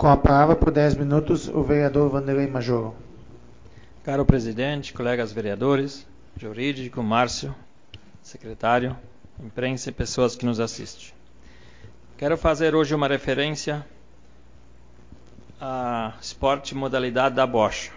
Com a palavra por 10 minutos, o vereador Vanderlei Majoro. Caro presidente, colegas vereadores, jurídico, Márcio, secretário, imprensa e pessoas que nos assistem. Quero fazer hoje uma referência a esporte modalidade da bocha.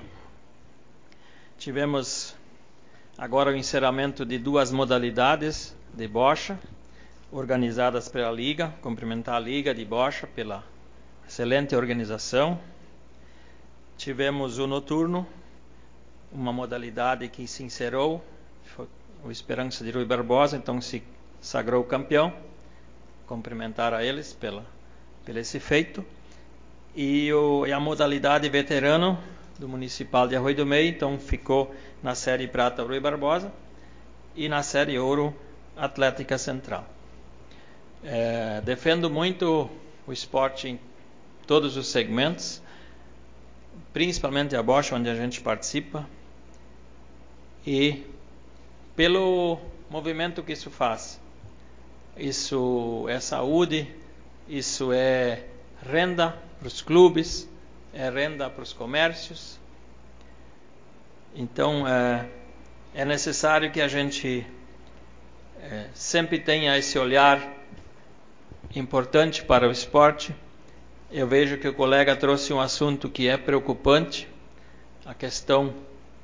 Tivemos agora o encerramento de 2 modalidades de bocha, organizadas pela Liga, cumprimentar a Liga de Bocha pela excelente organização. Tivemos o noturno, uma modalidade que se encerrou, foi o Esperança de Rui Barbosa, então se sagrou campeão. Cumprimentar a eles pelo esse feito. E a modalidade veterano do Municipal de Arroio do Meio, então ficou na série prata Rui Barbosa e na série ouro Atlética Central. Defendo muito o esporte em todos os segmentos, principalmente a bocha, onde a gente participa, e pelo movimento que isso faz. Isso é saúde, isso é renda para os clubes, é renda para os comércios. Então é necessário que a gente sempre tenha esse olhar importante para o esporte. Eu vejo que o colega trouxe um assunto que é preocupante, a questão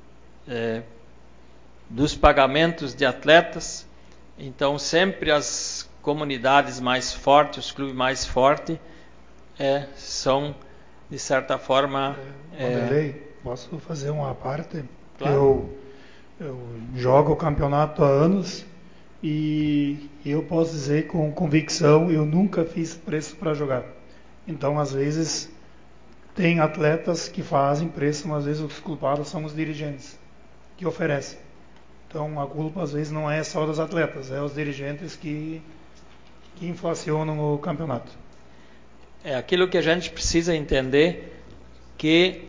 dos pagamentos de atletas. Então sempre as comunidades mais fortes, os clubes mais fortes, são de certa forma... Vanderlei, posso fazer uma parte? Claro. Eu jogo o campeonato há anos e eu posso dizer com convicção, eu nunca fiz preço para jogar. Então, às vezes, tem atletas que fazem preço, mas às vezes os culpados são os dirigentes que oferecem. Então, a culpa às vezes não é só dos atletas, é os dirigentes que inflacionam o campeonato. É aquilo que a gente precisa entender, que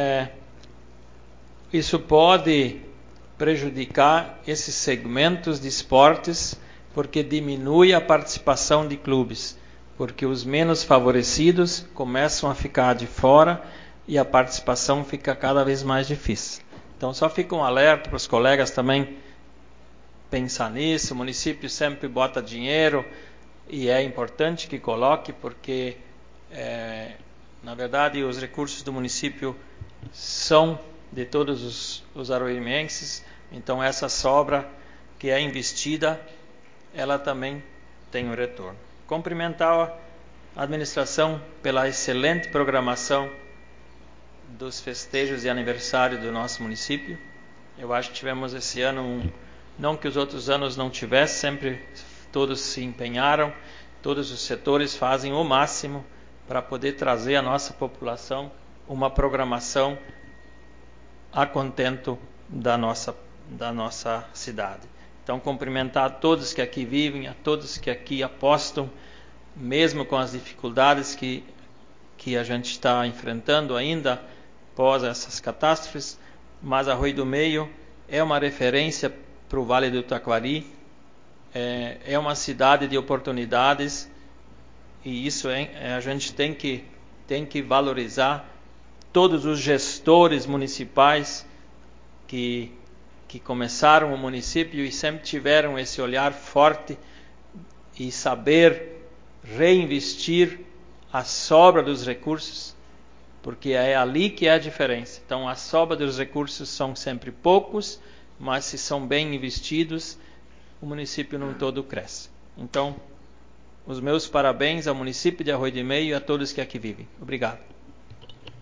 isso pode prejudicar esses segmentos de esportes, porque diminui a participação de clubes, porque os menos favorecidos começam a ficar de fora e a participação fica cada vez mais difícil. Então só fica um alerta para os colegas também pensar nisso. O município sempre bota dinheiro e é importante que coloque, porque na verdade os recursos do município são de todos os arroimenses. Então essa sobra que é investida, ela também tem um retorno. Cumprimentar a administração pela excelente programação dos festejos de aniversário do nosso município. Eu acho que tivemos esse ano, não que os outros anos não tivessem, sempre todos se empenharam, todos os setores fazem o máximo para poder trazer à nossa população uma programação a contento da nossa cidade. Então, cumprimentar a todos que aqui vivem, a todos que aqui apostam, mesmo com as dificuldades que a gente está enfrentando ainda após essas catástrofes, mas Arroio do Meio é uma referência para o Vale do Taquari, é uma cidade de oportunidades, e isso a gente tem que valorizar todos os gestores municipais que começaram o município e sempre tiveram esse olhar forte e saber reinvestir a sobra dos recursos, porque é ali que é a diferença. Então a sobra dos recursos são sempre poucos, mas se são bem investidos, o município no todo cresce. Então, os meus parabéns ao município de Arroio do Meio e a todos que aqui vivem. Obrigado.